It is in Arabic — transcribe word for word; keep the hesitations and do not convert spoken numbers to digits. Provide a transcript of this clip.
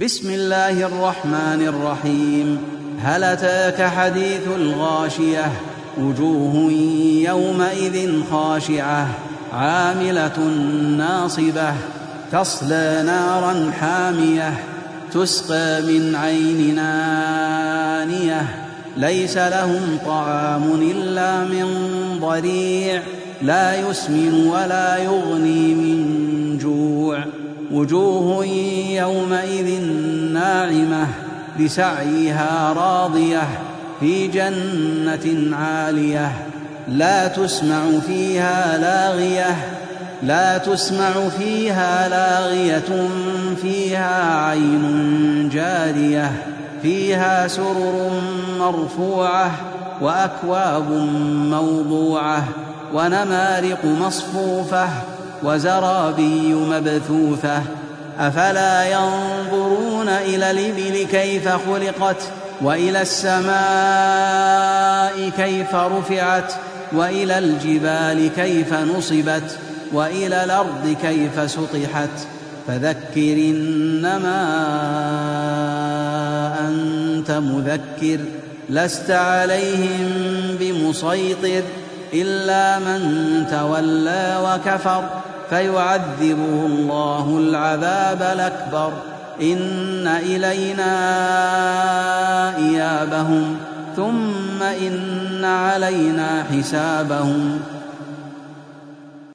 بسم الله الرحمن الرحيم. هل أتاك حديث الغاشية؟ وجوه يومئذ خاشعة عاملة ناصبة تصلى نارا حامية تسقى من عين آنية ليس لهم طعام إلا من ضريع لا يسمن ولا يغني من جوع. وجوه يومئذ ناعمة لسعيها راضية في جنة عالية لا تسمع فيها لاغية لا تسمع فيها لاغية فيها عين جارية فيها سرر مرفوعة وأكواب موضوعة ونمارق مصفوفة وزرابي مبثوثة. أفلا ينظرون إلى الإبل كيف خلقت وإلى السماء كيف رفعت وإلى الجبال كيف نصبت وإلى الأرض كيف سطحت. فذكر إنما أنت مذكر لست عليهم بمسيطر إلا من تولى وكفر فيعذبه الله العذاب الأكبر. إن إلينا إيابهم ثم إن علينا حسابهم.